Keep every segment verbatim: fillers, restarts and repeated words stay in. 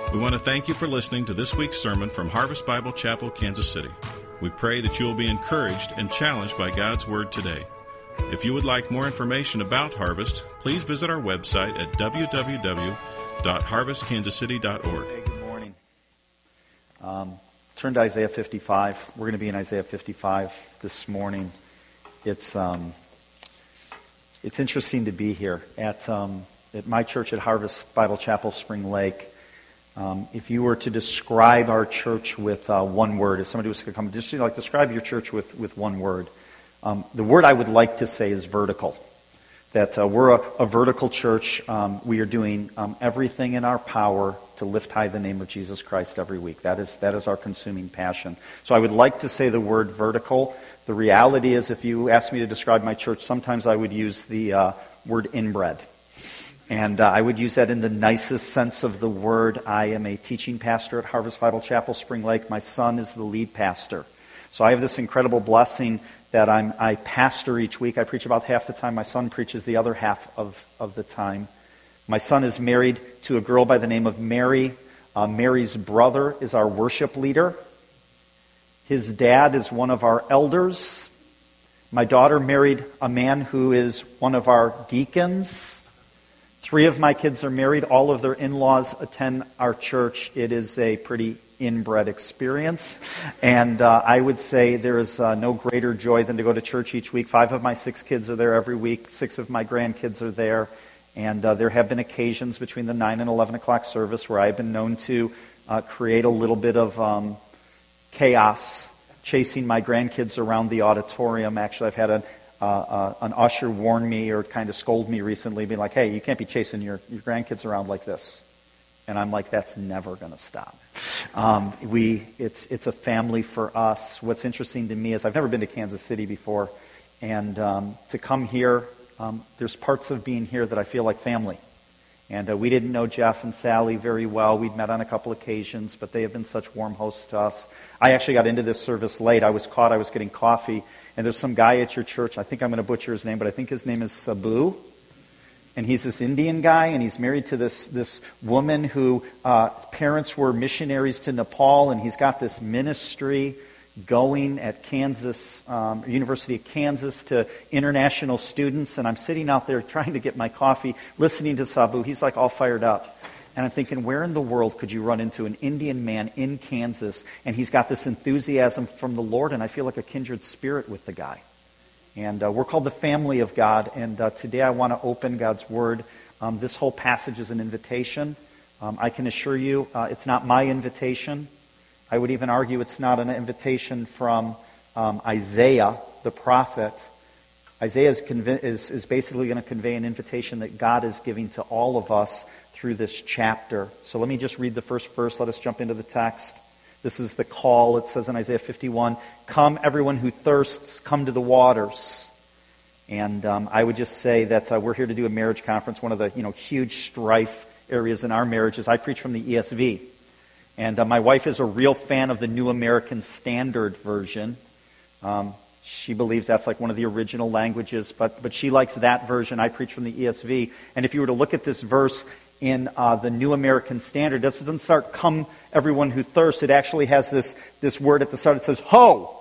We want to thank you for listening to this week's sermon from Harvest Bible Chapel, Kansas City. We pray that you will be encouraged and challenged by God's Word today. If you would like more information about Harvest, please visit our website at w w w dot harvest kansas city dot org. Hey, good morning. Um, turn to Isaiah fifty-five. We're going to be in Isaiah fifty-five this morning. It's um, it's interesting to be here at um, at my church at Harvest Bible Chapel, Spring Lake. Um, if you were to describe our church with uh, one word, if somebody was to come, just you know, like describe your church with, with one word, um, the word I would like to say is vertical. That uh, we're a, a vertical church. Um, we are doing um, everything in our power to lift high the name of Jesus Christ every week. That is that is our consuming passion. So I would like to say the word vertical. The reality is, if you ask me to describe my church, sometimes I would use the uh, word inbred. And uh, I would use that in the nicest sense of the word. I am a teaching pastor at Harvest Bible Chapel, Spring Lake. My son is the lead pastor. So I have this incredible blessing that I'm, I pastor each week. I preach about half the time. My son preaches the other half of, of the time. My son is married to a girl by the name of Mary. Uh, Mary's brother is our worship leader. His dad is one of our elders. My daughter married a man who is one of our deacons. Three of my kids are married. All of their in-laws attend our church. It is a pretty inbred experience. And uh, I would say there is uh, no greater joy than to go to church each week. Five of my six kids are there every week. Six of my grandkids are there. And uh, there have been occasions between the nine and eleven o'clock service where I've been known to uh, create a little bit of um, chaos, chasing my grandkids around the auditorium. Actually, I've had a Uh, uh, an usher warned me or kind of scolded me recently, being like, hey, you can't be chasing your, your grandkids around like this. And I'm like, that's never going to stop. Um, we, it's, it's a family for us. What's interesting to me is I've never been to Kansas City before. And um, to come here, um, there's parts of being here that I feel like family. And uh, we didn't know Jeff and Sally very well. We'd met on a couple occasions, but they have been such warm hosts to us. I actually got into this service late. I was caught. I was getting coffee. And there's some guy at your church, I think I'm going to butcher his name, but I think his name is Sabu. And he's this Indian guy, and he's married to this, this woman who uh, parents were missionaries to Nepal, and he's got this ministry going at Kansas, um, University of Kansas to international students. And I'm sitting out there trying to get my coffee, listening to Sabu. He's like all fired up. And I'm thinking, where in the world could you run into an Indian man in Kansas, and he's got this enthusiasm from the Lord, and I feel like a kindred spirit with the guy. And uh, we're called the family of God, and uh, today I want to open God's Word. Um, this whole passage is an invitation. Um, I can assure you uh, it's not my invitation. I would even argue it's not an invitation from um, Isaiah, the prophet. Isaiah is, conv- is, is basically going to convey an invitation that God is giving to all of us through this chapter. So let me just read the first verse. Let us jump into the text. This is the call. It says in Isaiah fifty-one, "Come, everyone who thirsts, come to the waters." And um, I would just say that uh, we're here to do a marriage conference. One of the you know huge strife areas in our marriage is I preach from the E S V. And uh, my wife is a real fan of the New American Standard Version. Um, she believes that's like one of the original languages, but, but she likes that version. I preach from the E S V. And if you were to look at this verse in uh, the New American Standard, it doesn't start, "Come, everyone who thirsts." It actually has this, this word at the start. It says, "Ho."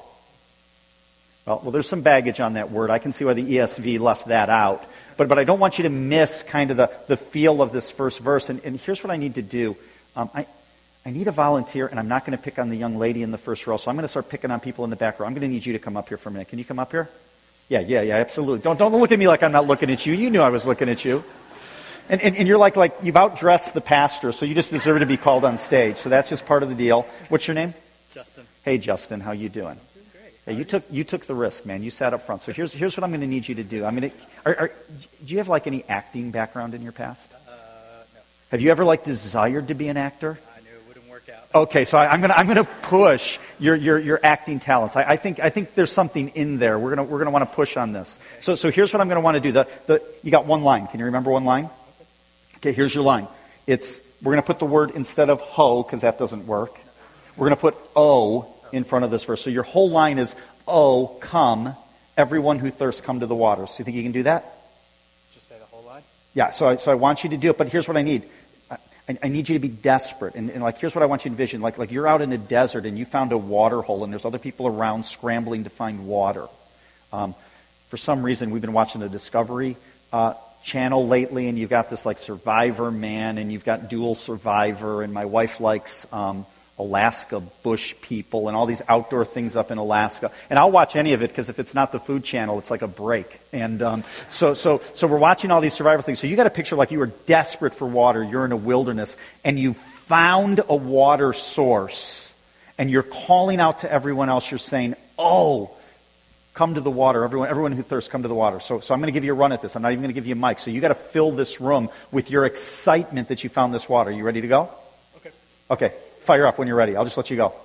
Well, well, there's some baggage on that word. I can see why the E S V left that out. But but I don't want you to miss kind of the, the feel of this first verse. And, and here's what I need to do. Um, I, I need a volunteer, and I'm not going to pick on the young lady in the first row, so I'm going to start picking on people in the back row. I'm going to need you to come up here for a minute. Can you come up here? Yeah, yeah, yeah, absolutely. Don't, don't look at me like I'm not looking at you. You knew I was looking at you. And, and, and you're like, like, you've outdressed the pastor, so you just deserve to be called on stage. So that's just part of the deal. What's your name? Justin. Hey, Justin, how you doing? Doing great. Hey, you took you took the risk, man. You sat up front. So here's here's what I'm going to need you to do. I'm going to. Are, are, do you have like any acting background in your past? Uh, no. Have you ever like desired to be an actor? I knew it wouldn't work out. Okay, so I, I'm going to I'm going to push your your your acting talents. I, I think I think there's something in there. We're gonna we're gonna want to push on this. Okay. So so here's what I'm going to want to do. The the you got one line. Can you remember one line? Okay, here's your line. It's we're going to put the word instead of ho, because that doesn't work. We're going to put o in front of this verse. So your whole line is, "Oh, come, everyone who thirsts, come to the waters." So you think you can do that? Just say the whole line? Yeah, so I, so I want you to do it, but here's what I need. I, I, I need you to be desperate. And, and like, here's what I want you to envision. Like, like you're out in a desert and you found a water hole and there's other people around scrambling to find water. Um, for some reason, we've been watching the Discovery uh, Channel lately, and you've got this like Survivor Man, and you've got Dual Survivor, and my wife likes um, Alaska bush people and all these outdoor things up in Alaska. And I'll watch any of it because if it's not the Food Channel, it's like a break. And um, so, so, so we're watching all these survival things. So you got to picture like you are desperate for water. You're in a wilderness, and you found a water source, and you're calling out to everyone else. You're saying, "Oh, come to the water. Everyone, everyone who thirsts, come to the water." So, so I'm going to give you a run at this. I'm not even going to give you a mic. So you got to fill this room with your excitement that you found this water. You ready to go? Okay. Okay. Fire up when you're ready. I'll just let you go.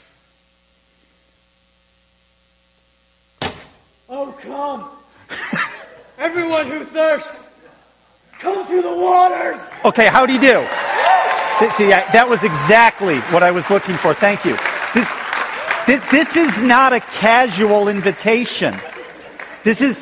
Oh, come. Everyone who thirsts, come to the waters. Okay, how do you do? See, that was exactly what I was looking for. Thank you. This, this, this is not a casual invitation. This is...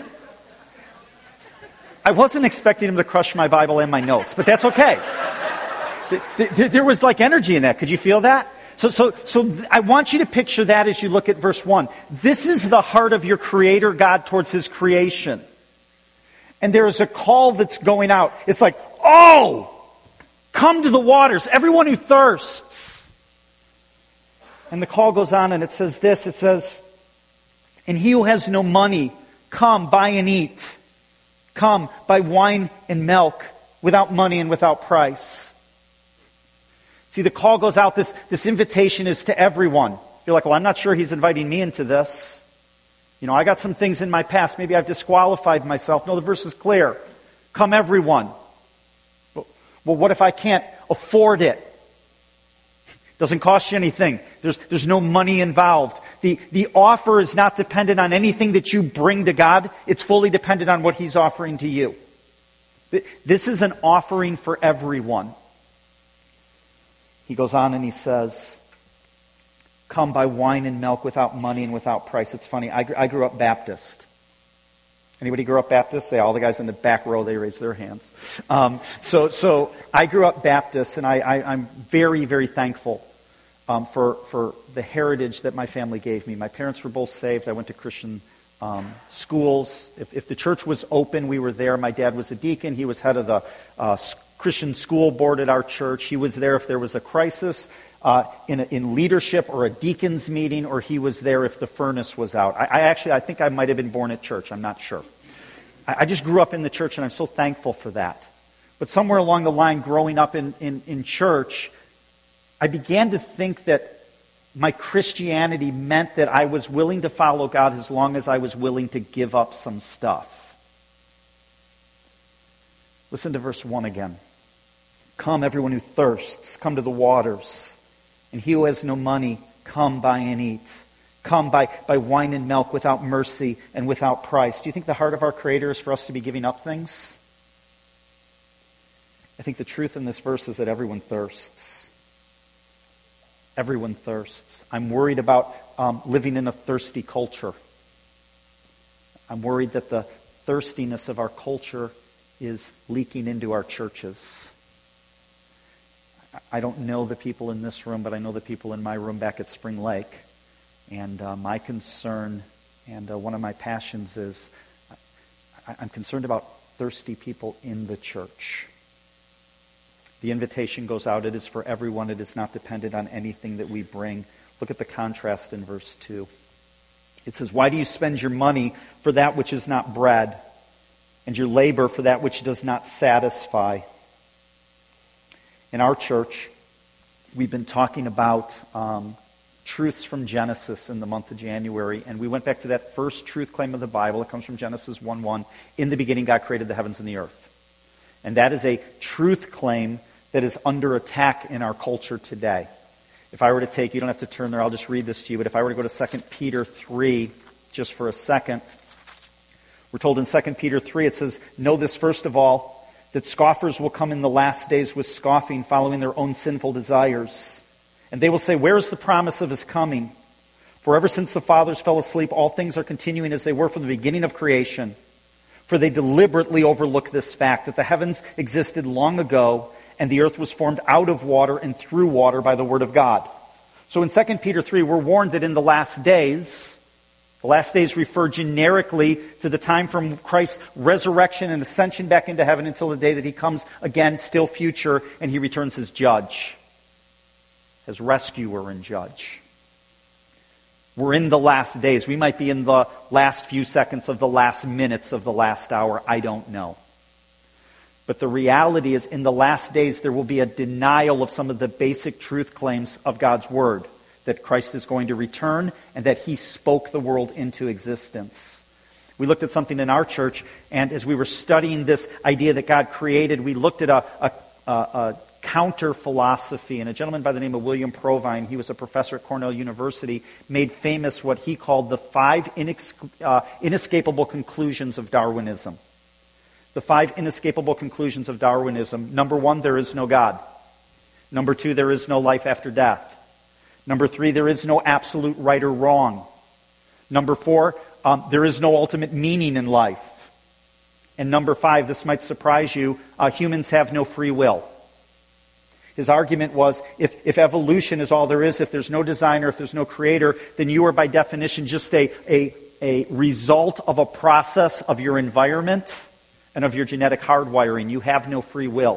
I wasn't expecting him to crush my Bible and my notes, but that's okay. There was like energy in that. Could you feel that? So, so, so I want you to picture that as you look at verse one. This is the heart of your Creator God towards His creation. And there is a call that's going out. It's like, oh, come to the waters, everyone who thirsts. And the call goes on and it says this. It says, and he who has no money, come, buy and eat. Come, buy wine and milk without money and without price. See, the call goes out, this, this invitation is to everyone. You're like, well, I'm not sure he's inviting me into this. You know, I got some things in my past. Maybe I've disqualified myself. No, the verse is clear. Come everyone. Well, what if I can't afford it? Doesn't cost you anything. There's, there's no money involved. The, the offer is not dependent on anything that you bring to God. It's fully dependent on what He's offering to you. This is an offering for everyone. He goes on and he says, come buy wine and milk without money and without price. It's funny, I, I grew up Baptist. Anybody grew up Baptist? Say, all the guys in the back row, they raise their hands. Um, so, so I grew up Baptist, and I, I, I'm very, very thankful um, for, for the heritage that my family gave me. My parents were both saved. I went to Christian um, schools. If, if the church was open, we were there. My dad was a deacon. He was head of the uh, Christian school board at our church. He was there if there was a crisis uh, in, a, in leadership or a deacon's meeting, or he was there if the furnace was out. I, I actually, I think I might have been born at church. I'm not sure. I, I just grew up in the church, and I'm so thankful for that. But somewhere along the line, growing up in, in, in church, I began to think that my Christianity meant that I was willing to follow God as long as I was willing to give up some stuff. Listen to verse one again. Come, everyone who thirsts, come to the waters. And he who has no money, come buy and eat. Come buy, buy wine and milk without mercy and without price. Do you think the heart of our Creator is for us to be giving up things? I think the truth in this verse is that everyone thirsts. Everyone thirsts. I'm worried about um, living in a thirsty culture. I'm worried that the thirstiness of our culture is leaking into our churches. I don't know the people in this room, but I know the people in my room back at Spring Lake. And uh, my concern, and uh, one of my passions is, I, I'm concerned about thirsty people in the church. The invitation goes out. It is for everyone. It is not dependent on anything that we bring. Look at the contrast in verse two. It says, why do you spend your money for that which is not bread, and your labor for that which does not satisfy? In our church, we've been talking about um, truths from Genesis in the month of January, and we went back to that first truth claim of the Bible. It comes from Genesis one one. In the beginning, God created the heavens and the earth. And that is a truth claim that is under attack in our culture today. If I were to take, you don't have to turn there, I'll just read this to you, but if I were to go to Second Peter three, just for a second, we're told in Second Peter three, it says, know this first of all, that scoffers will come in the last days with scoffing, following their own sinful desires. And they will say, where is the promise of His coming? For ever since the fathers fell asleep, all things are continuing as they were from the beginning of creation. For they deliberately overlook this fact, that the heavens existed long ago, and the earth was formed out of water and through water by the word of God. So in Second Peter three, we're warned that in the last days, the last days refer generically to the time from Christ's resurrection and ascension back into heaven until the day that he comes again, still future, and he returns as judge, as rescuer and judge. We're in the last days. We might be in the last few seconds of the last minutes of the last hour. I don't know. But the reality is, in the last days, there will be a denial of some of the basic truth claims of God's Word. That Christ is going to return and that He spoke the world into existence. We looked at something in our church, and as we were studying this idea that God created, we looked at a, a, a, a counter philosophy. And a gentleman by the name of William Provine, he was a professor at Cornell University, made famous what he called the five inex- uh, inescapable conclusions of Darwinism. The five inescapable conclusions of Darwinism. Number one, there is no God. Number two, there is no life after death. Number three, there is no absolute right or wrong. Number four, um, there is no ultimate meaning in life. And number five, this might surprise you, uh, humans have no free will. His argument was, if, if evolution is all there is, if there's no designer, if there's no creator, then you are by definition just a, a, a result of a process of your environment and of your genetic hardwiring. You have no free will.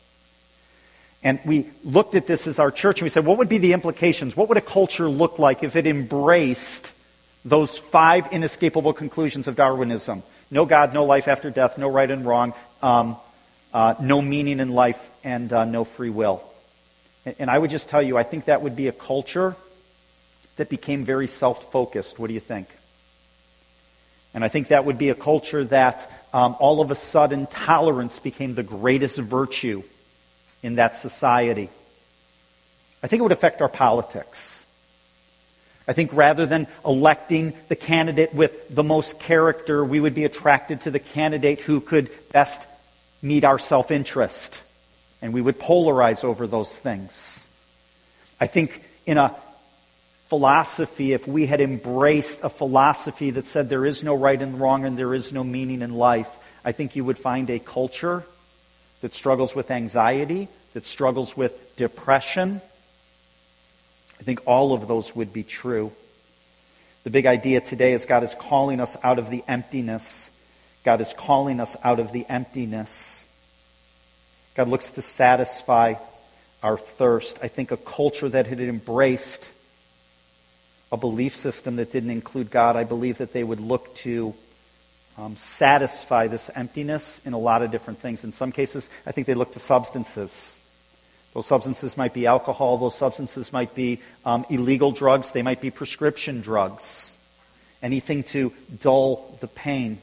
And we looked at this as our church and we said, what would be the implications? What would a culture look like if it embraced those five inescapable conclusions of Darwinism? No God, no life after death, no right and wrong, um, uh, no meaning in life, and uh, no free will. And, and I would just tell you, I think that would be a culture that became very self-focused. What do you think? And I think that would be a culture that um, all of a sudden tolerance became the greatest virtue in that society. I think it would affect our politics. I think rather than electing the candidate with the most character, we would be attracted to the candidate who could best meet our self-interest. And we would polarize over those things. I think in a philosophy, if we had embraced a philosophy that said there is no right and wrong and there is no meaning in life, I think you would find a culture that struggles with anxiety, that struggles with depression. I think all of those would be true. The big idea today is God is calling us out of the emptiness. God is calling us out of the emptiness. God looks to satisfy our thirst. I think a culture that had embraced a belief system that didn't include God, I believe that they would look to um, satisfy this emptiness in a lot of different things. In some cases, I think they look to substances. Those substances might be alcohol. Those substances might be um, illegal drugs. They might be prescription drugs. Anything to dull the pain.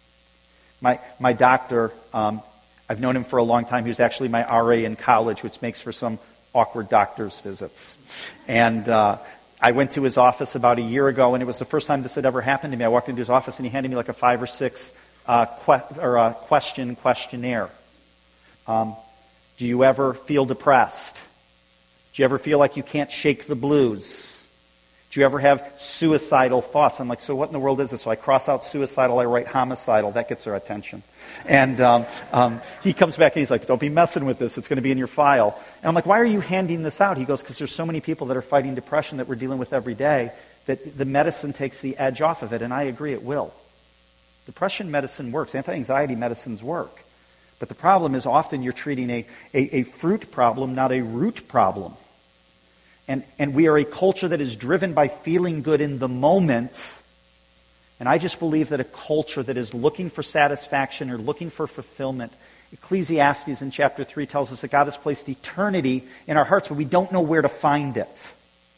My my doctor, um, I've known him for a long time. He was actually my R A in college, which makes for some awkward doctor's visits. And uh, I went to his office about a year ago, and it was the first time this had ever happened to me. I walked into his office, and he handed me like a five or six uh, que- or a question questionnaire. Um, do you ever feel depressed? Do you ever feel like you can't shake the blues? Do you ever have suicidal thoughts? I'm like, so what in the world is this? So I cross out suicidal, I write homicidal. That gets their attention. And um, um, he comes back and he's like, don't be messing with this. It's going to be in your file. And I'm like, why are you handing this out? He goes, because there's so many people that are fighting depression that we're dealing with every day that the medicine takes the edge off of it. And I agree, it will. Depression medicine works. Anti-anxiety medicines work. But the problem is often you're treating a, a, a fruit problem, not a root problem. And, and we are a culture that is driven by feeling good in the moment. And I just believe that a culture that is looking for satisfaction or looking for fulfillment, Ecclesiastes in chapter three tells us that God has placed eternity in our hearts, but we don't know where to find it.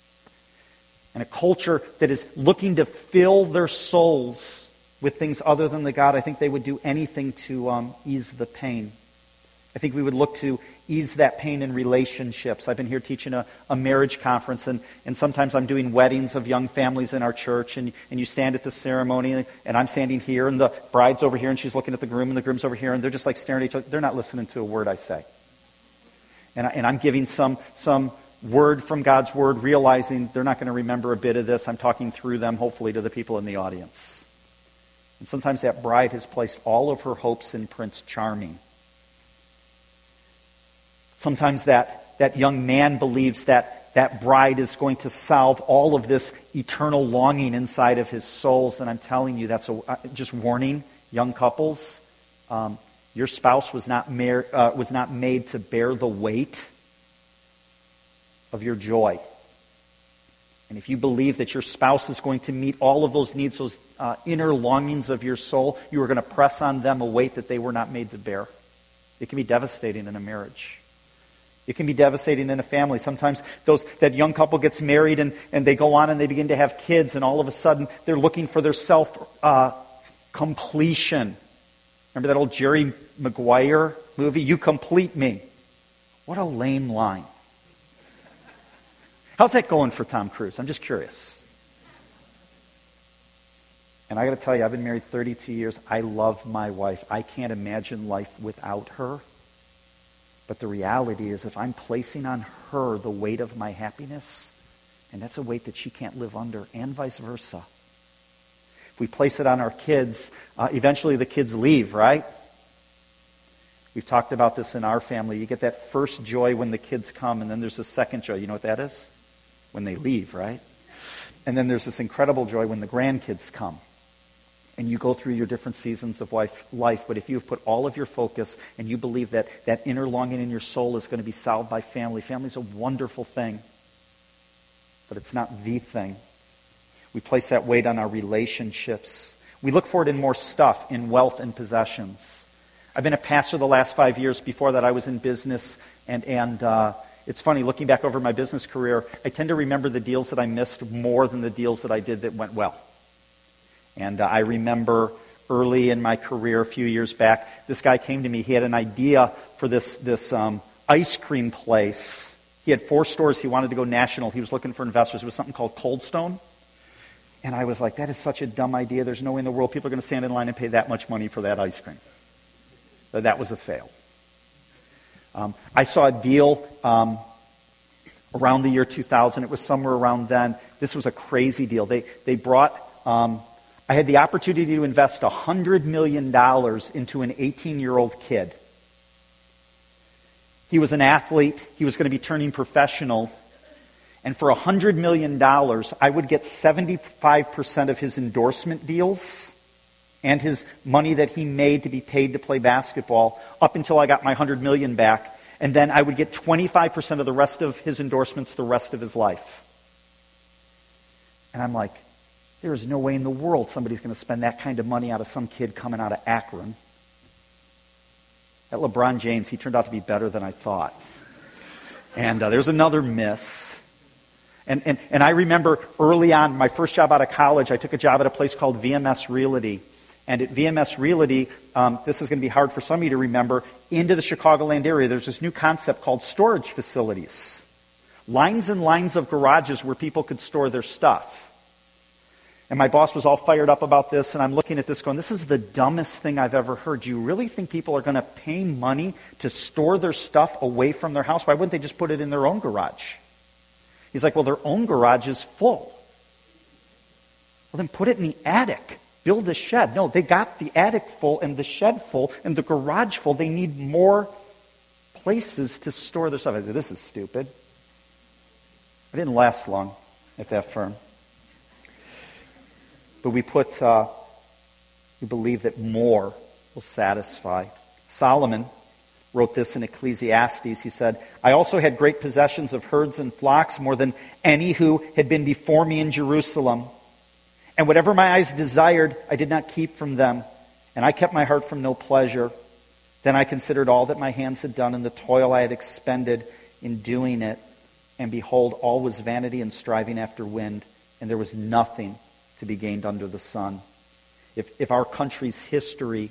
And a culture that is looking to fill their souls with things other than the God, I think they would do anything to um, ease the pain. I think we would look to ease that pain in relationships. I've been here teaching a, a marriage conference, and, and sometimes I'm doing weddings of young families in our church, and, and you stand at the ceremony, and I'm standing here, and the bride's over here, and she's looking at the groom, and the groom's over here, and they're just like staring at each other. They're not listening to a word I say. And, I, and I'm giving some, some word from God's word, realizing they're not going to remember a bit of this. I'm talking through them, hopefully, to the people in the audience. And sometimes that bride has placed all of her hopes in Prince Charming. Sometimes that, that young man believes that that bride is going to solve all of this eternal longing inside of his souls. And I'm telling you, that's a, just warning, young couples. Um, your spouse was not, mar- uh, was not made to bear the weight of your joy. And if you believe that your spouse is going to meet all of those needs, those uh, inner longings of your soul, you are going to press on them a weight that they were not made to bear. It can be devastating in a marriage. It can be devastating in a family. Sometimes those that young couple gets married and, and they go on and they begin to have kids, and all of a sudden they're looking for their self-completion. Uh, Remember that old Jerry Maguire movie, You Complete Me? What a lame line. How's that going for Tom Cruise? I'm just curious. And I got to tell you, I've been married thirty-two years. I love my wife. I can't imagine life without her. But the reality is, if I'm placing on her the weight of my happiness, and that's a weight that she can't live under, and vice versa. If we place it on our kids, uh, eventually the kids leave, right? We've talked about this in our family. You get that first joy when the kids come, and then there's a second joy. You know what that is? When they leave, right? And then there's this incredible joy when the grandkids come. And you go through your different seasons of life, life. But if you've put all of your focus and you believe that that inner longing in your soul is going to be solved by family, family's a wonderful thing. But it's not the thing. We place that weight on our relationships. We look for it in more stuff, in wealth and possessions. I've been a pastor the last five years. Before that, I was in business. And, and uh, it's funny, looking back over my business career, I tend to remember the deals that I missed more than the deals that I did that went well. And uh, I remember early in my career, a few years back, this guy came to me. He had an idea for this, this um, ice cream place. He had four stores. He wanted to go national. He was looking for investors. It was something called Cold Stone. And I was like, that is such a dumb idea. There's no way in the world people are going to stand in line and pay that much money for that ice cream. So that was a fail. Um, I saw a deal um, around the year two thousand. It was somewhere around then. This was a crazy deal. They, they brought... Um, I had the opportunity to invest one hundred million dollars into an eighteen-year-old kid. He was an athlete. He was going to be turning professional. And for one hundred million dollars, I would get seventy-five percent of his endorsement deals and his money that he made to be paid to play basketball up until I got my one hundred million dollars back. And then I would get twenty-five percent of the rest of his endorsements the rest of his life. And I'm like, there is no way in the world somebody's going to spend that kind of money out of some kid coming out of Akron. That LeBron James, he turned out to be better than I thought. And uh, there's another miss. And, and, and I remember early on, my first job out of college, I took a job at a place called V M S Realty. And at V M S Realty, um, this is going to be hard for some of you to remember, into the Chicagoland area, there's this new concept called storage facilities. Lines and lines of garages where people could store their stuff. And my boss was all fired up about this, and I'm looking at this going, this is the dumbest thing I've ever heard. Do you really think people are going to pay money to store their stuff away from their house? Why wouldn't they just put it in their own garage? He's like, well, their own garage is full. Well, then put it in the attic. Build a shed. No, they got the attic full and the shed full and the garage full. They need more places to store their stuff. I said, this is stupid. I didn't last long at that firm. But we put, uh, we believe that more will satisfy. Solomon wrote this in Ecclesiastes. He said, I also had great possessions of herds and flocks, more than any who had been before me in Jerusalem. And whatever my eyes desired, I did not keep from them. And I kept my heart from no pleasure. Then I considered all that my hands had done and the toil I had expended in doing it. And behold, all was vanity and striving after wind. And there was nothing to be gained under the sun. If, if our country's history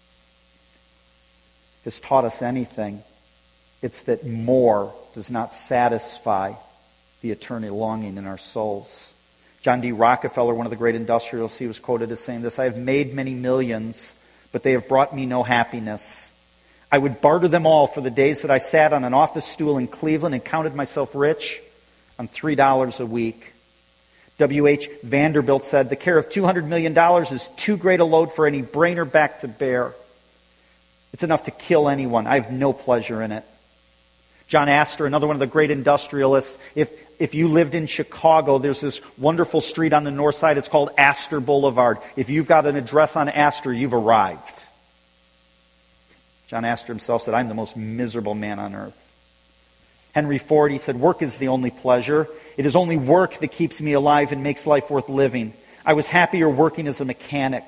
has taught us anything, it's that more does not satisfy the eternal longing in our souls. John D. Rockefeller, one of the great industrialists, he was quoted as saying this, I have made many millions, but they have brought me no happiness. I would barter them all for the days that I sat on an office stool in Cleveland and counted myself rich on three dollars a week. W H Vanderbilt said, the care of two hundred million dollars is too great a load for any brain or back to bear. It's enough to kill anyone. I have no pleasure in it. John Astor, another one of the great industrialists, if if you lived in Chicago, there's this wonderful street on the north side. It's called Astor Boulevard. If you've got an address on Astor, you've arrived. John Astor himself said, I'm the most miserable man on earth. Henry Ford, he said, work is the only pleasure. It is only work that keeps me alive and makes life worth living. I was happier working as a mechanic.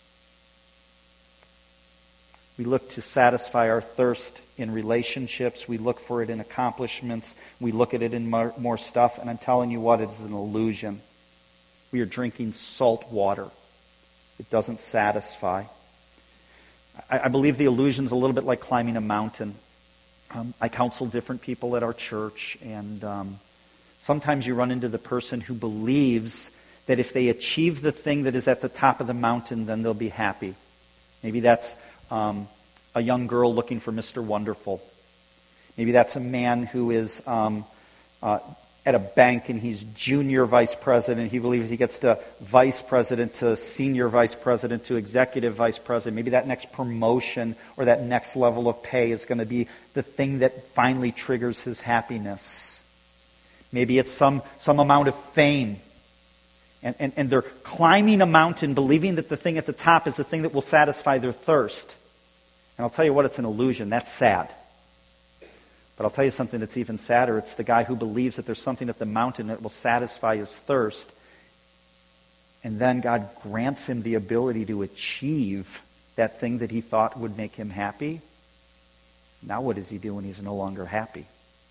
We look to satisfy our thirst in relationships. We look for it in accomplishments. We look at it in more, more stuff. And I'm telling you what, it is an illusion. We are drinking salt water. It doesn't satisfy. I, I believe the illusion is a little bit like climbing a mountain. Um, I counsel different people at our church, and um, sometimes you run into the person who believes that if they achieve the thing that is at the top of the mountain, then they'll be happy. Maybe that's Um, a young girl looking for Mister Wonderful. Maybe that's a man who is um, uh, at a bank and he's junior vice president. He believes he gets to vice president, to senior vice president, to executive vice president. Maybe that next promotion or that next level of pay is going to be the thing that finally triggers his happiness. Maybe it's some, some amount of fame. And, and, and they're climbing a mountain believing that the thing at the top is the thing that will satisfy their thirst. And I'll tell you what, it's an illusion. That's sad. But I'll tell you something that's even sadder. It's the guy who believes that there's something at the mountain that will satisfy his thirst. And then God grants him the ability to achieve that thing that he thought would make him happy. Now what does he do when he's no longer happy?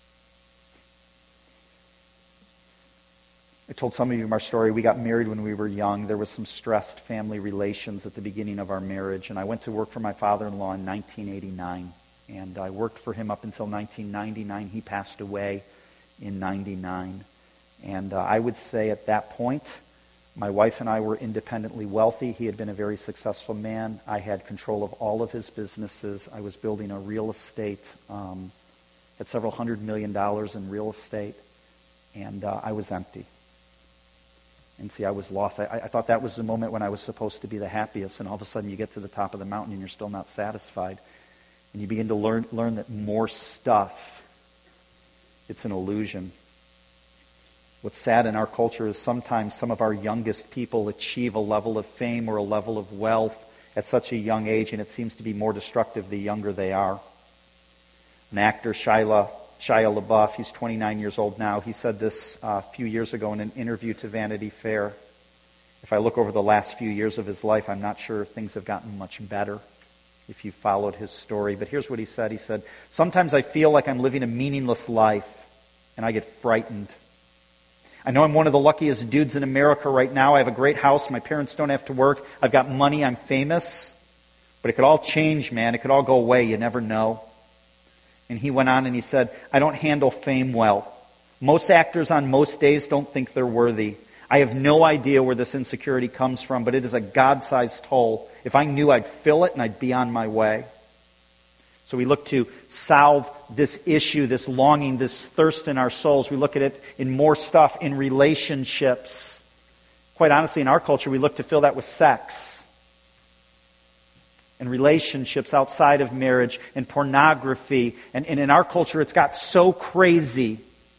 I told some of you our story. We got married when we were young. There was some stressed family relations at the beginning of our marriage. And I went to work for my father-in-law in nineteen eighty-nine. And I worked for him up until nineteen ninety-nine. He passed away in ninety-nine. And uh, I would say at that point, my wife and I were independently wealthy. He had been a very successful man. I had control of all of his businesses. I was building a real estate, um, had several hundred million dollars in real estate. And uh, I was empty. And see, I was lost. I, I thought that was the moment when I was supposed to be the happiest. And all of a sudden you get to the top of the mountain and you're still not satisfied. And you begin to learn learn that more stuff, it's an illusion. What's sad in our culture is sometimes some of our youngest people achieve a level of fame or a level of wealth at such a young age, and it seems to be more destructive the younger they are. An actor, Shia Shia LaBeouf, he's twenty-nine years old now. He said this uh, a few years ago in an interview to Vanity Fair. If I look over the last few years of his life, I'm not sure if things have gotten much better, if you followed his story. But here's what he said. He said, sometimes I feel like I'm living a meaningless life, and I get frightened. I know I'm one of the luckiest dudes in America right now. I have a great house. My parents don't have to work. I've got money. I'm famous. But it could all change, man. It could all go away. You never know. And he went on and he said, I don't handle fame well. Most actors on most days don't think they're worthy. I have no idea where this insecurity comes from, but it is a God-sized hole. If I knew, I'd fill it and I'd be on my way. So we look to solve this issue, this longing, this thirst in our souls. We look at it in more stuff, in relationships. Quite honestly, in our culture, we look to fill that with sex. And relationships outside of marriage, and pornography. And, and in our culture, it's got so crazy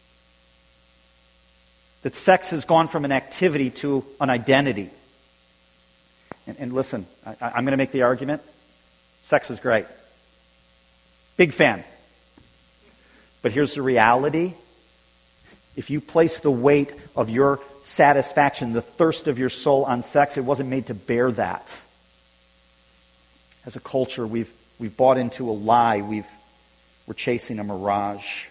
that sex has gone from an activity to an identity. And, and listen, I, I'm going to make the argument. Sex is great. Big fan. But here's the reality. If you place the weight of your satisfaction, the thirst of your soul on sex, it wasn't made to bear that. As a culture, we've we've bought into a lie. We've we're chasing a mirage.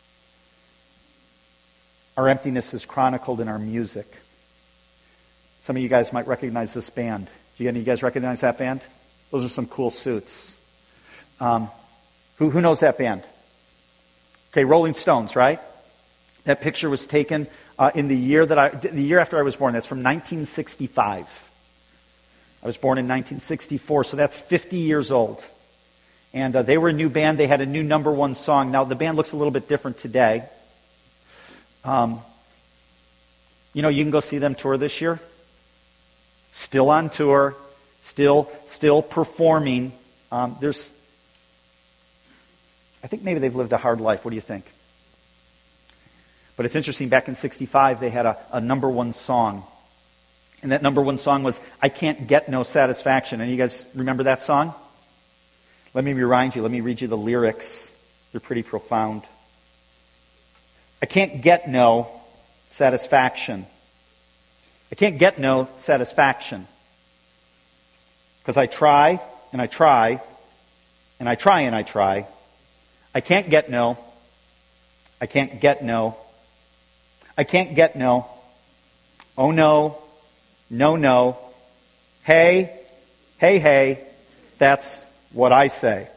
Our emptiness is chronicled in our music. Some of you guys might recognize this band. Do you, any of you guys recognize that band? Those are some cool suits. Um, who who knows that band? Okay, Rolling Stones, right? That picture was taken uh, in the year that I the year after I was born. That's from nineteen sixty-five. I was born in nineteen sixty-four, so that's fifty years old. And uh, they were a new band. They had a new number one song. Now, the band looks a little bit different today. Um, you know, you can go see them tour this year. Still on tour. Still, still performing. Um, there's... I think maybe they've lived a hard life. What do you think? But it's interesting, back in sixty-five, they had a, a number one song. And that number one song was, I Can't Get No Satisfaction. And you guys remember that song? Let me remind you, let me read you the lyrics. They're pretty profound. I can't get no satisfaction. I can't get no satisfaction. Because I try, and I try, and I try, and I try. I can't get no. I can't get no. I can't get no. Oh no. No, no. Hey, hey, hey. That's what I say.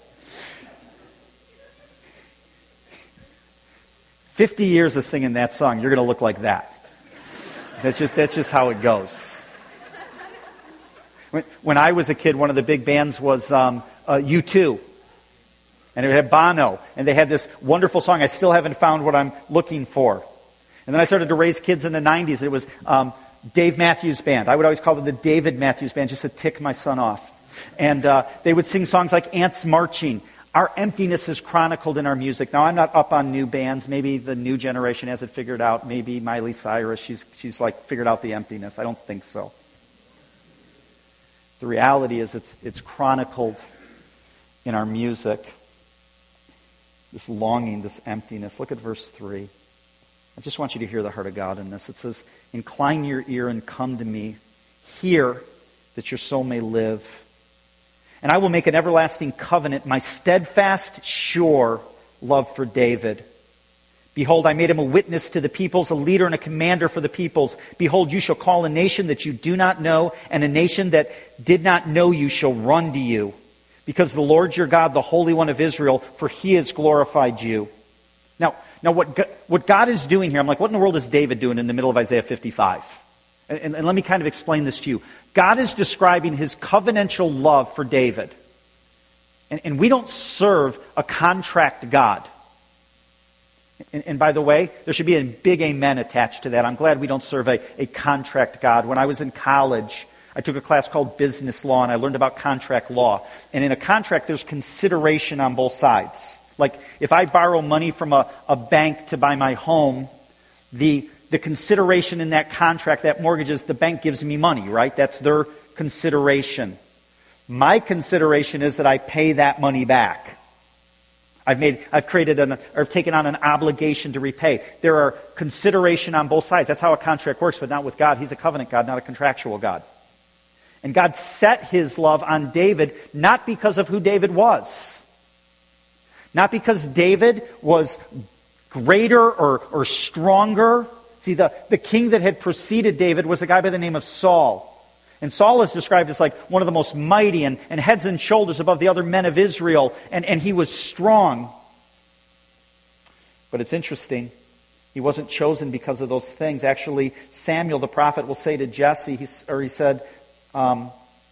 Fifty years of singing that song, you're going to look like that. That's just that's just how it goes. When, when I was a kid, one of the big bands was um, uh, U two. And it had Bono. And they had this wonderful song. I still haven't found what I'm looking for. And then I started to raise kids in the nineties. It was um, Dave Matthews Band. I would always call them the David Matthews Band, just to tick my son off. And uh, they would sing songs like Ants Marching. Our emptiness is chronicled in our music. Now, I'm not up on new bands. Maybe the new generation has it figured out. Maybe Miley Cyrus, she's, she's like figured out the emptiness. I don't think so. The reality is it's, it's chronicled in our music. This longing, this emptiness. Look at verse three. I just want you to hear the heart of God in this. It says, incline your ear and come to me. Hear that your soul may live. And I will make an everlasting covenant, my steadfast, sure love for David. Behold, I made him a witness to the peoples, a leader and a commander for the peoples. Behold, you shall call a nation that you do not know, and a nation that did not know you shall run to you. Because the Lord your God, the Holy One of Israel, for he has glorified you. Now, now what, God, what God is doing here, I'm like, what in the world is David doing in the middle of Isaiah fifty-five? And, and, and let me kind of explain this to you. God is describing his covenantal love for David. And, and we don't serve a contract God. And, and by the way, there should be a big amen attached to that. I'm glad we don't serve a, a contract God. When I was in college, I took a class called business law, and I learned about contract law. And in a contract, there's consideration on both sides. Like, if I borrow money from a, a bank to buy my home, the, the consideration in that contract, that mortgage, is the bank gives me money, right? That's their consideration. My consideration is that I pay that money back. I've made, I've created an, or taken on an obligation to repay. There are consideration on both sides. That's how a contract works, but not with God. He's a covenant God, not a contractual God. And God set his love on David not because of who David was. Not because David was greater or, or stronger. See, the, the king that had preceded David was a guy by the name of Saul. And Saul is described as like one of the most mighty and, and heads and shoulders above the other men of Israel. And, and he was strong. But it's interesting. He wasn't chosen because of those things. Actually, Samuel the prophet will say to Jesse, he, or he said, um,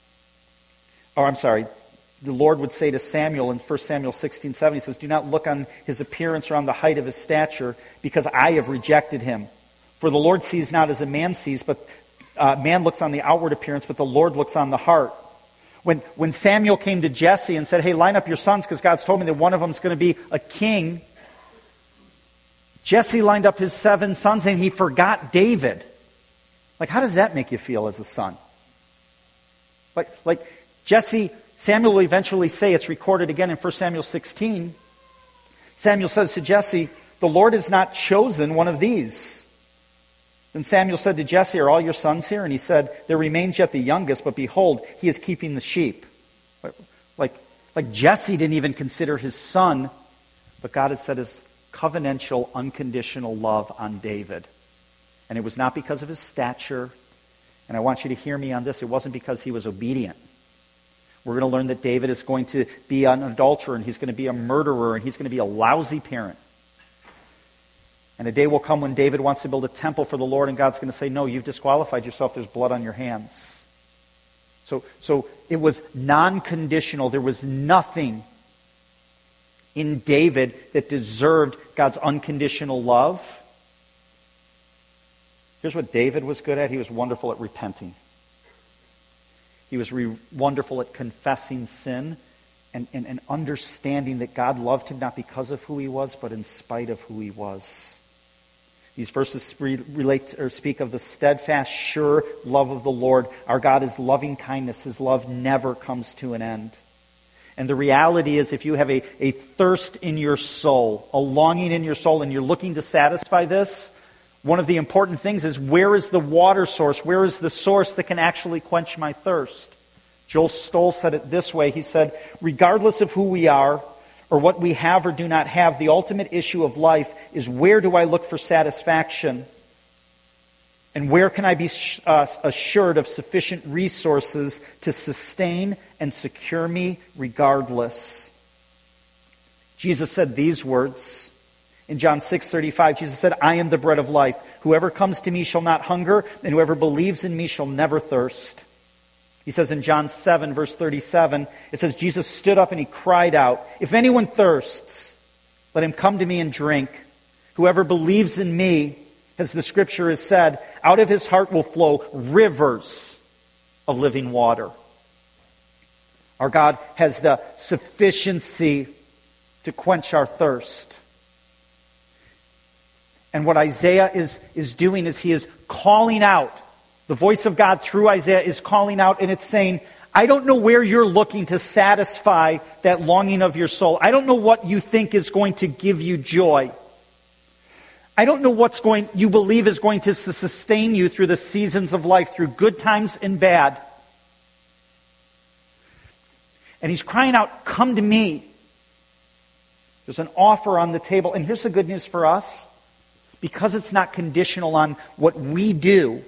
or I'm sorry, the Lord would say to Samuel in First Samuel sixteen seven, he says, do not look on his appearance or on the height of his stature, because I have rejected him. For the Lord sees not as a man sees, but uh, man looks on the outward appearance, but the Lord looks on the heart. When, when Samuel came to Jesse and said, hey, line up your sons, because God's told me that one of them is going to be a king, Jesse lined up his seven sons and he forgot David. Like, how does that make you feel as a son? Like, like Jesse, Samuel will eventually say, it's recorded again in First Samuel sixteen. Samuel says to Jesse, the Lord has not chosen one of these. Then Samuel said to Jesse, are all your sons here? And he said, there remains yet the youngest, but behold, he is keeping the sheep. Like, like Jesse didn't even consider his son, but God had set his covenantal, unconditional love on David. And it was not because of his stature. And I want you to hear me on this. It wasn't because he was obedient. We're going to learn that David is going to be an adulterer, and he's going to be a murderer, and he's going to be a lousy parent. And a day will come when David wants to build a temple for the Lord, and God's going to say, no, you've disqualified yourself. There's blood on your hands. So, so it was non-conditional. There was nothing in David that deserved God's unconditional love. Here's what David was good at. He was wonderful at repenting. He was re- wonderful at confessing sin and, and, and understanding that God loved him not because of who he was, but in spite of who he was. These verses relate or speak of the steadfast, sure love of the Lord. Our God is loving kindness. His love never comes to an end. And the reality is, if you have a, a thirst in your soul, a longing in your soul, and you're looking to satisfy this, one of the important things is, where is the water source? Where is the source that can actually quench my thirst? Joel Stoll said it this way. He said, regardless of who we are, or what we have or do not have, the ultimate issue of life is, where do I look for satisfaction? And where can I be uh, assured of sufficient resources to sustain and secure me regardless? Jesus said these words in John six thirty-five. Jesus said, I am the bread of life. Whoever comes to me shall not hunger, and whoever believes in me shall never thirst. He says in John seven, verse thirty-seven, it says, Jesus stood up and he cried out, if anyone thirsts, let him come to me and drink. Whoever believes in me, as the scripture has said, out of his heart will flow rivers of living water. Our God has the sufficiency to quench our thirst. And what Isaiah is, is doing is he is calling out. The voice of God through Isaiah is calling out, and it's saying, I don't know where you're looking to satisfy that longing of your soul. I don't know what you think is going to give you joy. I don't know what's going you believe is going to sustain you through the seasons of life, through good times and bad. And he's crying out, come to me. There's an offer on the table. And here's the good news for us. Because it's not conditional on what we do,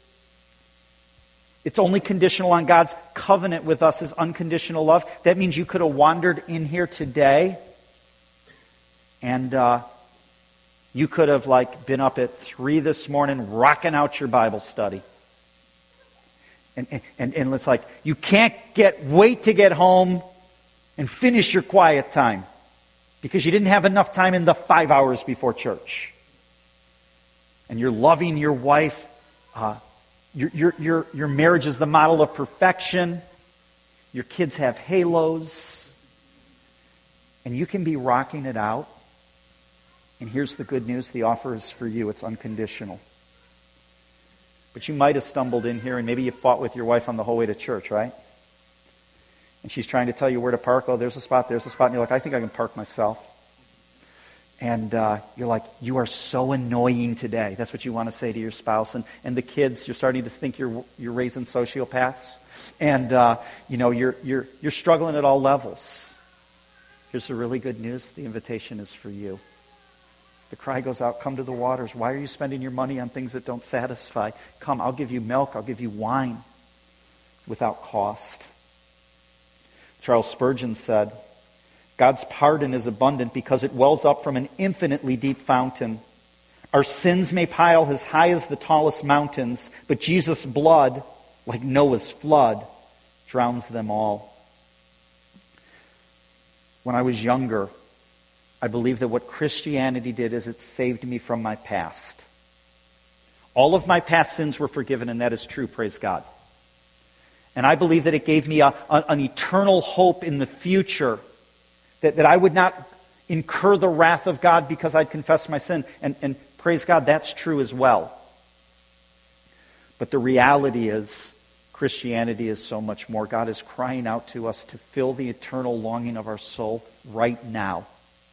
it's only conditional on God's covenant with us, His unconditional love. That means you could have wandered in here today and uh, you could have like been up at three this morning rocking out your Bible study. And, and, and it's like, you can't get wait to get home and finish your quiet time because you didn't have enough time in the five hours before church. And you're loving your wife. Uh, your, your, your, your marriage is the model of perfection. Your kids have halos. And you can be rocking it out. And here's the good news. The offer is for you. It's unconditional. But you might have stumbled in here and maybe you fought with your wife on the whole way to church, right? And she's trying to tell you where to park. Oh, there's a spot, there's a spot. And you're like, I think I can park myself. And uh, you're like, you are so annoying today. That's what you want to say to your spouse. And, and the kids, you're starting to think you're you're raising sociopaths. And, uh, you know, you're, you're, you're struggling at all levels. Here's the really good news. The invitation is for you. The cry goes out, come to the waters. Why are you spending your money on things that don't satisfy? Come, I'll give you milk. I'll give you wine without cost. Charles Spurgeon said, God's pardon is abundant because it wells up from an infinitely deep fountain. Our sins may pile as high as the tallest mountains, but Jesus' blood, like Noah's flood, drowns them all. When I was younger, I believe that what Christianity did is it saved me from my past. All of my past sins were forgiven, and that is true, praise God. And I believe that it gave me a, a, an eternal hope in the future, that, that I would not incur the wrath of God because I'd confessed my sin. And, and praise God, that's true as well. But the reality is, Christianity is so much more. God is crying out to us to fill the eternal longing of our soul right now.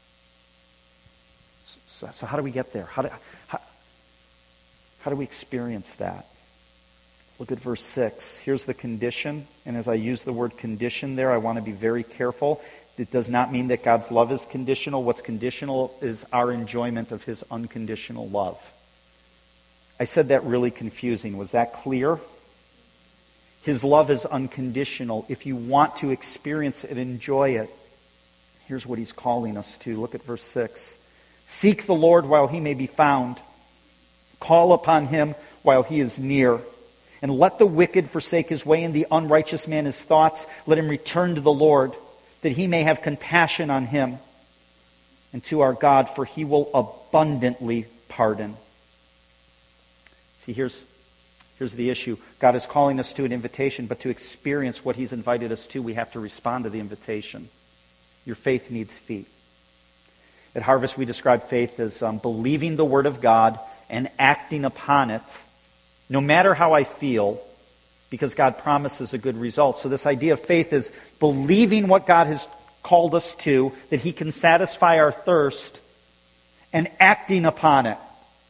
So, so how do we get there? How do, how, how do we experience that? Look at verse six. Here's the condition. And as I use the word condition there, I want to be very careful. It does not mean that God's love is conditional. What's conditional is our enjoyment of His unconditional love. I said that really confusing. Was that clear? His love is unconditional. If you want to experience it, enjoy it, here's what He's calling us to. Look at verse six. Seek the Lord while He may be found. Call upon Him while He is near. And let the wicked forsake his way and the unrighteous man his thoughts. Let him return to the Lord, that He may have compassion on him, and to our God, for He will abundantly pardon. See, here's, here's the issue. God is calling us to an invitation, but to experience what He's invited us to, we have to respond to the invitation. Your faith needs feet. At Harvest, we describe faith as um, believing the Word of God and acting upon it, no matter how I feel, because God promises a good result. So this idea of faith is believing what God has called us to, that He can satisfy our thirst, and acting upon it.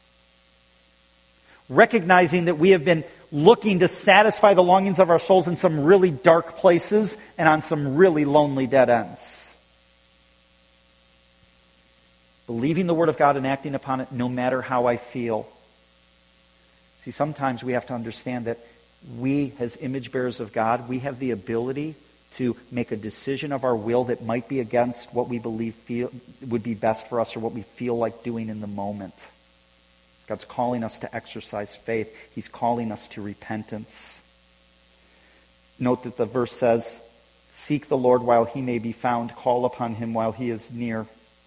Recognizing that we have been looking to satisfy the longings of our souls in some really dark places and on some really lonely dead ends. Believing the Word of God and acting upon it no matter how I feel. See, sometimes we have to understand that we, as image bearers of God, we have the ability to make a decision of our will that might be against what we believe feel, would be best for us or what we feel like doing in the moment. God's calling us to exercise faith. He's calling us to repentance. Note that the verse says, "Seek the Lord while He may be found. Call upon Him while He is near."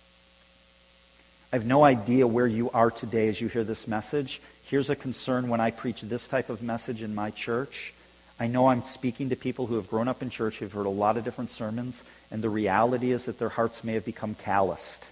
I have no idea where you are today as you hear this message. Here's a concern when I preach this type of message in my church. I know I'm speaking to people who have grown up in church, who've heard a lot of different sermons, and the reality is that their hearts may have become calloused.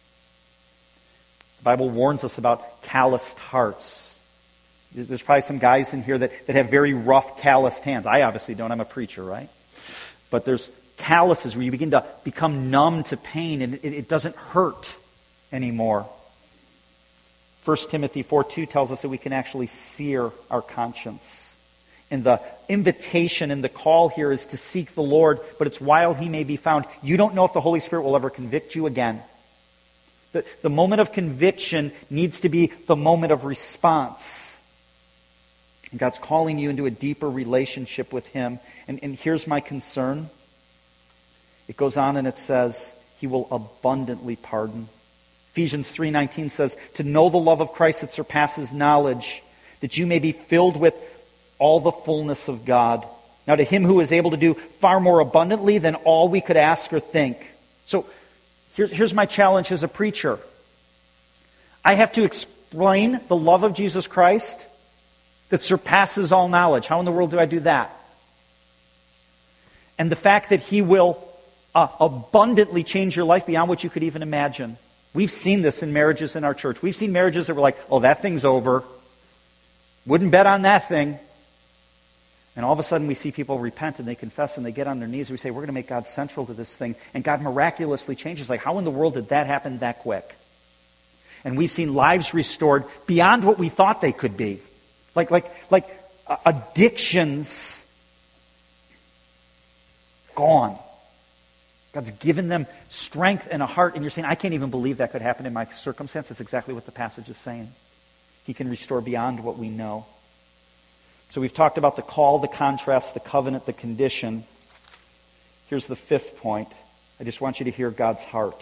The Bible warns us about calloused hearts. There's probably some guys in here that, that have very rough, calloused hands. I obviously don't. I'm a preacher, right? But there's calluses where you begin to become numb to pain, and it, it doesn't hurt anymore. First Timothy four two tells us that we can actually sear our conscience. And the invitation and the call here is to seek the Lord, but it's while He may be found. You don't know if the Holy Spirit will ever convict you again. The, the moment of conviction needs to be the moment of response. And God's calling you into a deeper relationship with Him. And, and here's my concern. It goes on and it says, He will abundantly pardon. Ephesians three nineteen says, "To know the love of Christ that surpasses knowledge, that you may be filled with all the fullness of God. Now to Him who is able to do far more abundantly than all we could ask or think." So here, here's my challenge as a preacher. I have to explain the love of Jesus Christ that surpasses all knowledge. How in the world do I do that? And the fact that He will uh, abundantly change your life beyond what you could even imagine. We've seen this in marriages in our church. We've seen marriages that were like, "Oh, that thing's over. Wouldn't bet on that thing." And all of a sudden we see people repent and they confess and they get on their knees and we say, "We're going to make God central to this thing." And God miraculously changes. Like, how in the world did that happen that quick? And we've seen lives restored beyond what we thought they could be. Like, like, like uh, addictions gone. God's given them strength and a heart, and you're saying, "I can't even believe that could happen in my circumstance." That's exactly what the passage is saying. He can restore beyond what we know. So we've talked about the call, the contrast, the covenant, the condition. Here's the fifth point. I just want you to hear God's heart.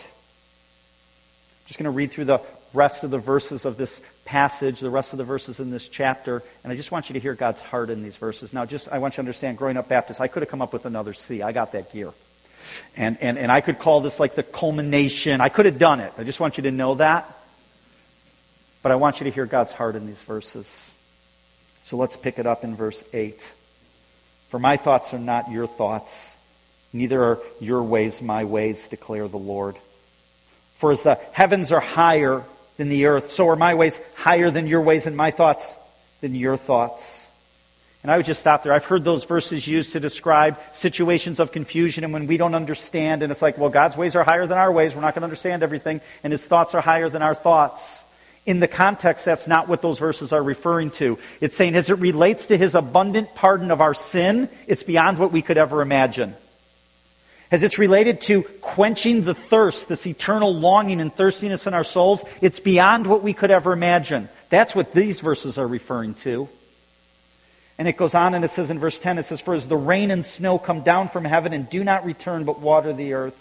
I'm just going to read through the rest of the verses of this passage, the rest of the verses in this chapter, and I just want you to hear God's heart in these verses. Now, just I want you to understand, growing up Baptist, I could have come up with another C. I got that gear. And, and, and I could call this like the culmination. I could have done it. I just want you to know that. But I want you to hear God's heart in these verses. So let's pick it up in verse eight. "For my thoughts are not your thoughts, neither are your ways my ways, declare the Lord. For as the heavens are higher than the earth, so are my ways higher than your ways, and my thoughts than your thoughts." And I would just stop there. I've heard those verses used to describe situations of confusion and when we don't understand. And it's like, well, God's ways are higher than our ways. We're not going to understand everything. And His thoughts are higher than our thoughts. In the context, that's not what those verses are referring to. It's saying as it relates to His abundant pardon of our sin, it's beyond what we could ever imagine. As it's related to quenching the thirst, this eternal longing and thirstiness in our souls, it's beyond what we could ever imagine. That's what these verses are referring to. And it goes on and it says in verse ten, it says, "For as the rain and snow come down from heaven and do not return but water the earth,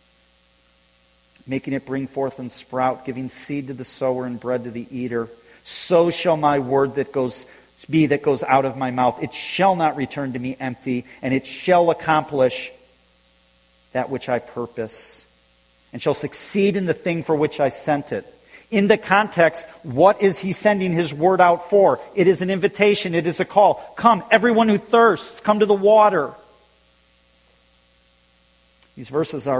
making it bring forth and sprout, giving seed to the sower and bread to the eater, so shall my word that goes be that goes out of my mouth. It shall not return to me empty, and it shall accomplish that which I purpose, and shall succeed in the thing for which I sent it." In the context, what is He sending His word out for? It is an invitation. It is a call. Come, everyone who thirsts, come to the water. These verses are in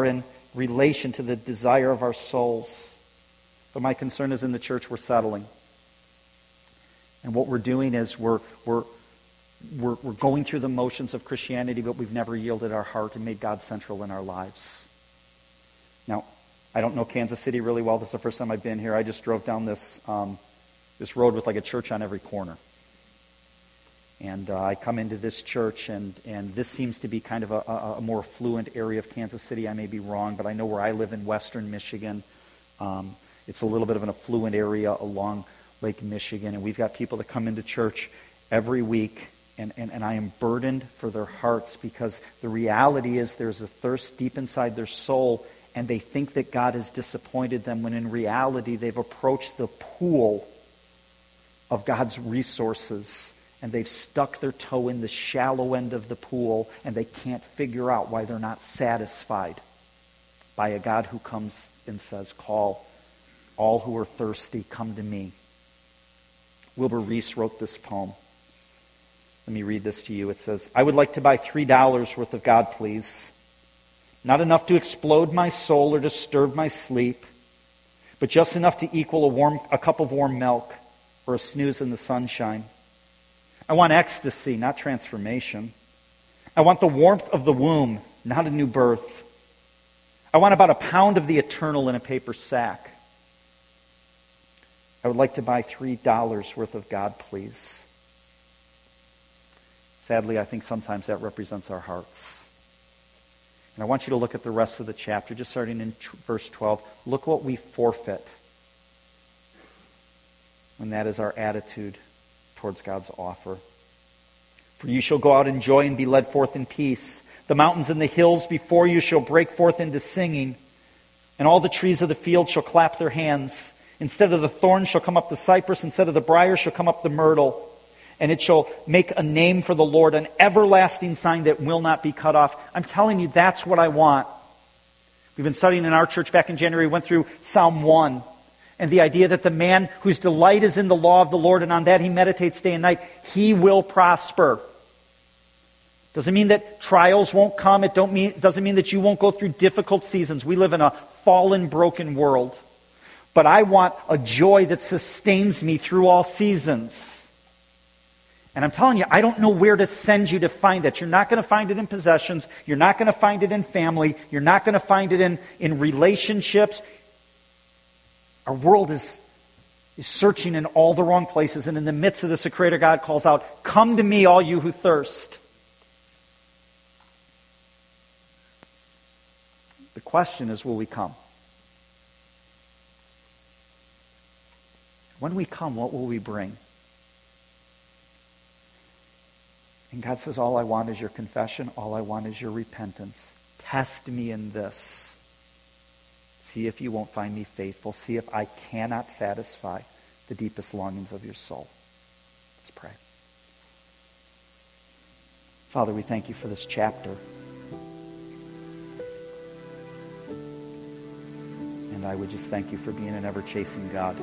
relation to the desire of our souls. But my concern is in the church we're settling. And what we're doing is we're, we're, we're, we're going through the motions of Christianity, but we've never yielded our heart and made God central in our lives. Now, I don't know Kansas City really well. This is the first time I've been here. I just drove down this um, this road with like a church on every corner. And uh, I come into this church, and, and this seems to be kind of a, a, a more affluent area of Kansas City. I may be wrong, but I know where I live in western Michigan. Um, it's a little bit of an affluent area along Lake Michigan, and we've got people that come into church every week, and, and, and I am burdened for their hearts, because the reality is there's a thirst deep inside their soul, and they think that God has disappointed them, when in reality they've approached the pool of God's resources, and they've stuck their toe in the shallow end of the pool, and they can't figure out why they're not satisfied by a God who comes and says, call all who are thirsty, come to me. Wilbur Reese wrote this poem. Let me read this to you. It says, I would like to buy three dollars worth of God, please. Not enough to explode my soul or disturb my sleep, but just enough to equal a warm, a cup of warm milk or a snooze in the sunshine. I want ecstasy, not transformation. I want the warmth of the womb, not a new birth. I want about a pound of the eternal in a paper sack. I would like to buy three dollars worth of God, please. Sadly, I think sometimes that represents our hearts. And I want you to look at the rest of the chapter, just starting in verse twelve. Look what we forfeit when that is our attitude towards God's offer. For you shall go out in joy and be led forth in peace. The mountains and the hills before you shall break forth into singing, and all the trees of the field shall clap their hands. Instead of the thorn shall come up the cypress, instead of the briar shall come up the myrtle. And it shall make a name for the Lord, an everlasting sign that will not be cut off. I'm telling you, that's what I want. We've been studying in our church back in January. We went through Psalm one. And the idea that the man whose delight is in the law of the Lord, and on that he meditates day and night, he will prosper. Doesn't mean that trials won't come. It don't mean, doesn't mean that you won't go through difficult seasons. We live in a fallen, broken world. But I want a joy that sustains me through all seasons. And I'm telling you, I don't know where to send you to find that. You're not going to find it in possessions. You're not going to find it in family. You're not going to find it in, in relationships. Our world is, is searching in all the wrong places. And in the midst of this, the Creator God calls out, come to me, all you who thirst. The question is, will we come? When we come, what will we bring? And God says, all I want is your confession. All I want is your repentance. Test me in this. See if you won't find me faithful. See if I cannot satisfy the deepest longings of your soul. Let's pray. Father, we thank you for this chapter. And I would just thank you for being an ever-chasing God.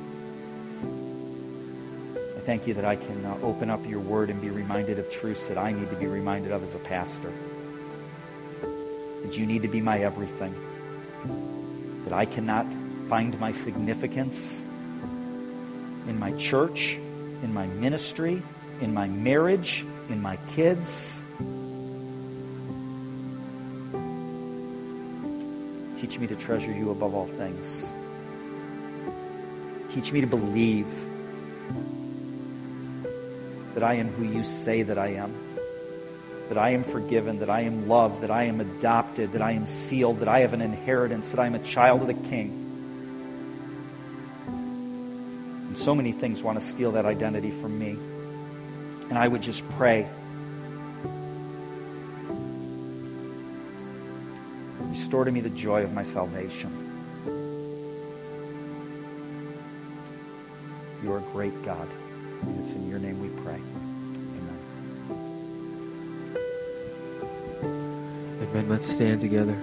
I thank you that I can uh, open up your word and be reminded of truths that I need to be reminded of as a pastor. That you need to be my everything. That I cannot find my significance in my church, in my ministry, in my marriage, in my kids. Teach me to treasure you above all things. Teach me to believe that I am who you say that I am. That I am forgiven, that I am loved, that I am adopted, that I am sealed, that I have an inheritance, that I am a child of the King. And so many things want to steal that identity from me. And I would just pray, restore to me the joy of my salvation. You are a great God. And it's in your name we pray. Amen. Amen. Let's stand together.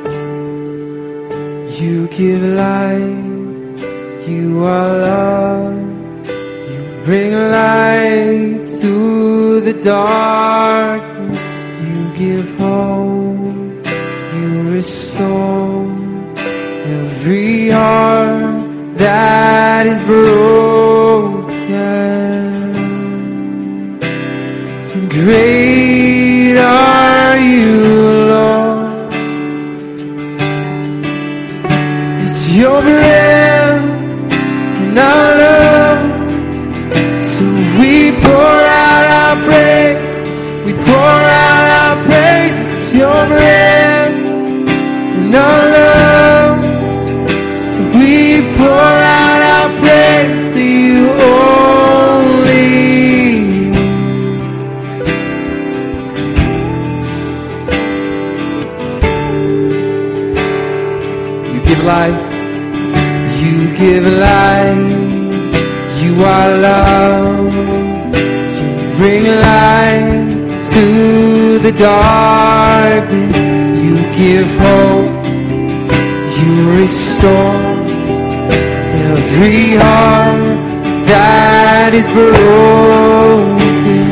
You give life. You are love. bring light to the darkness. You give hope, you restore every heart that is broken. And great are you, Lord. It's your breath in our lungs, so we pour out our praise. We pour out our praise. It's your breath in our lungs, so we pour out our praise to you only. You give life, you give life. You are love, you bring light to the darkness. You give hope, you restore every heart that is broken.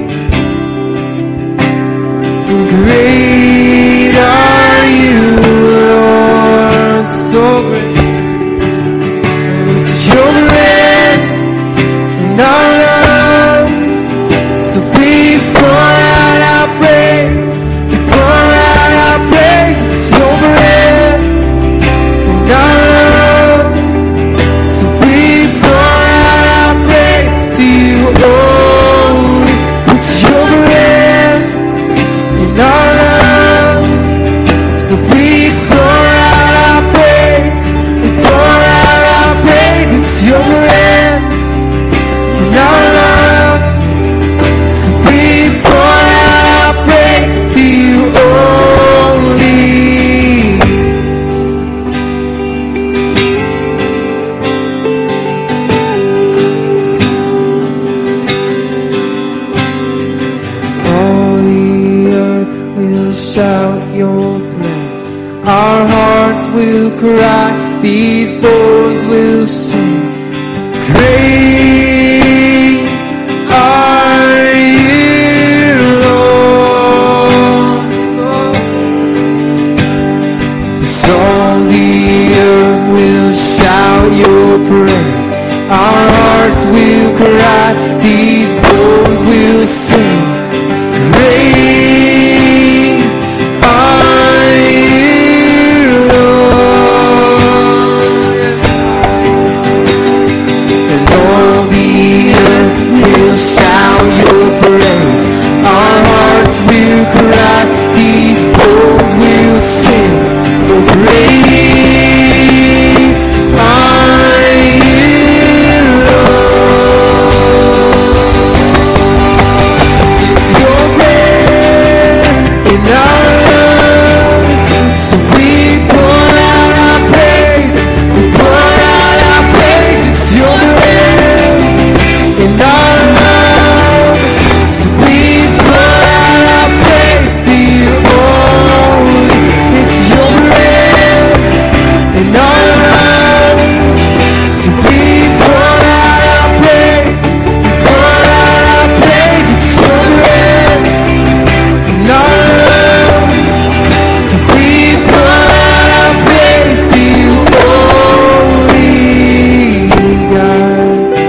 And great are you, Lord, so great. And it's your breath in our love, so we pour out our praise. We pour out our praise. It's your breath in our love, so we pour out our praise to you only. It's your breath in our love, so we pour out our praise. We pour out our praise. It's your breath in our love, so we pour out our praise to you only. All the earth will shout your praise. Our hearts will cry. These bones will sing. Great are you, Lord. So all the earth will shout your praise. Our hearts will cry. These bones will sing. Great are you, Lord. And all the earth will shout your praise. Our hearts will cry. These bones will sing. Oh, great are you, Lord. It's your breath in our lungs, so we pour out our praise. We pour out our praise. It's your breath in our lungs, so we pour out our praise to you only. It's your breath in our lungs, so we pour out our praise. We pour out our praise. It's your breath in our lungs, so we pour out our praise to you only, God.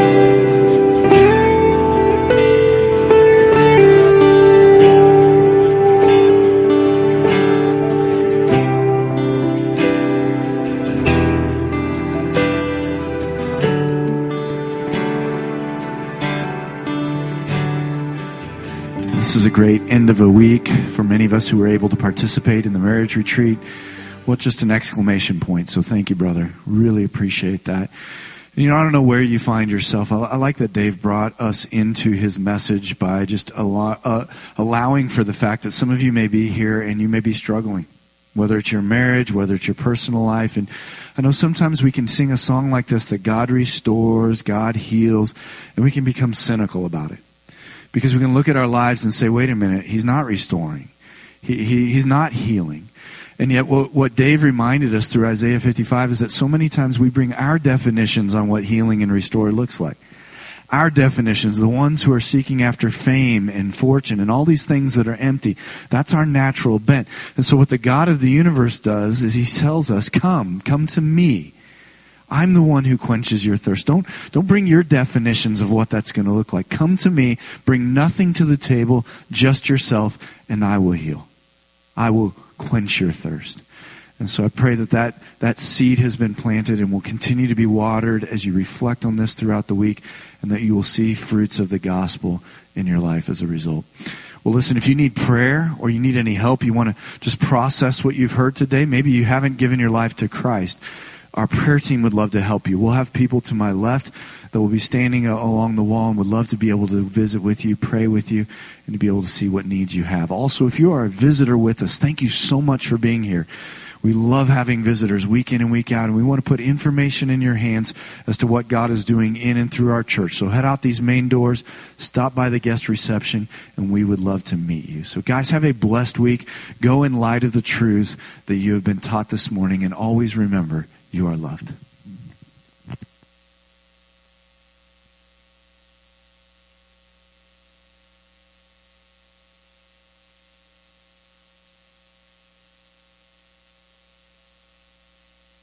This is a great end of a week for many of us who were able to participate in the marriage retreat. What just an exclamation point. So thank you, brother. Really appreciate that. And, you know, I don't know where you find yourself. I, I like that Dave brought us into his message by just allow, uh, allowing for the fact that some of you may be here and you may be struggling, whether it's your marriage, whether it's your personal life. And I know sometimes we can sing a song like this, that God restores, God heals, and we can become cynical about it. Because we can look at our lives and say, wait a minute, he's not restoring. He, he, he's not healing. And yet what, what Dave reminded us through Isaiah fifty-five is that so many times we bring our definitions on what healing and restore looks like. our definitions, the ones who are seeking after fame and fortune and all these things that are empty. That's our natural bent. And so what the God of the universe does is he tells us, come, come to me. I'm the one who quenches your thirst. Don't, don't bring your definitions of what that's going to look like. Come to me, bring nothing to the table, just yourself, and I will heal. I will quench your thirst. And so I pray that, that that seed has been planted and will continue to be watered as you reflect on this throughout the week, and that you will see fruits of the gospel in your life as a result. Well, listen, if you need prayer or you need any help, you want to just process what you've heard today, maybe you haven't given your life to Christ, our prayer team would love to help you. We'll have people to my left that will be standing along the wall and would love to be able to visit with you, pray with you, and to be able to see what needs you have. Also, if you are a visitor with us, thank you so much for being here. We love having visitors week in and week out, and we want to put information in your hands as to what God is doing in and through our church. So head out these main doors, stop by the guest reception, and we would love to meet you. So guys, have a blessed week. Go in light of the truths that you have been taught this morning, and always remember, you are loved.